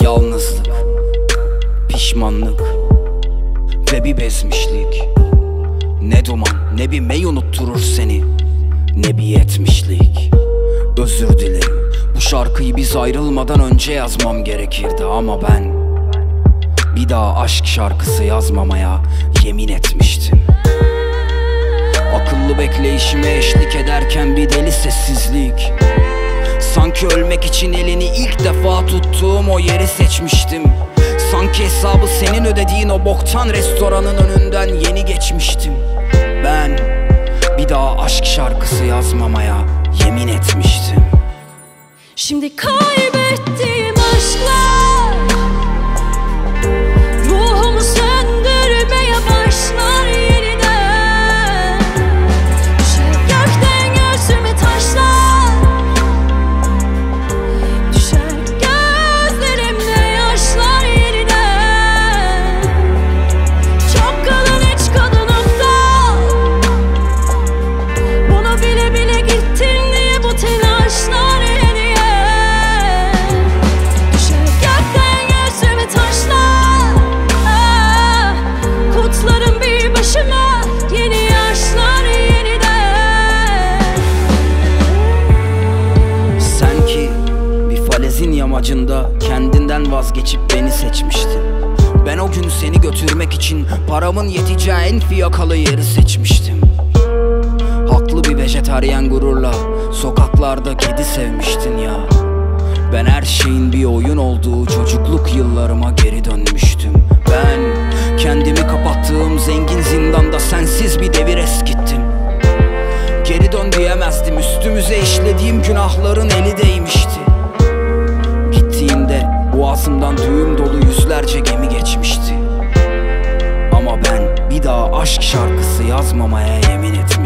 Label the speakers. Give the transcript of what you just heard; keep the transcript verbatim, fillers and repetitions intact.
Speaker 1: Yalnızlık, pişmanlık ve bir bezmişlik. Ne duman ne bir mey unutturur seni, ne bir yetmişlik. Özür dilerim, bu şarkıyı biz ayrılmadan önce yazmam gerekirdi ama ben bir daha aşk şarkısı yazmamaya yemin etmiştim. Akıllı bekleyişime eşlik ederken bir deli sessizlik. Sanki ölmek için elini ilk defa tuttuğum o yeri seçmiştim. Sanki hesabı senin ödediğin o boktan restoranın önünden yeni geçmiştim. Ben bir daha aşk şarkısı yazmamaya yemin etmiştim.
Speaker 2: Şimdi kaybettiğim aşklar ruhumu söndürmeye başlar yeniden. Düşer gökten gözüme taşlar, düşer gözlerimde yaşlar yeniden. Çok kalın iç kadınımda, bunu bile bile gittin diye bu telaşlar.
Speaker 1: Yamacında kendinden vazgeçip beni seçmiştin. Ben o gün seni götürmek için paramın yeteceği en fiyakalı yeri seçmiştim. Haklı bir vejetaryen gururla sokaklarda kedi sevmiştin ya. Ben her şeyin bir oyun olduğu çocukluk yıllarıma geri dönmüştüm. Ben kendimi kapattığım zengin zindanda sensiz bir devir eskittim. Geri dön diyemezdim, üstümüze işlediğim günahların eli değmişti. Boğazımdan düğüm dolu yüzlerce gemi geçmişti. Ama ben bir daha aşk şarkısı yazmamaya yemin ettim.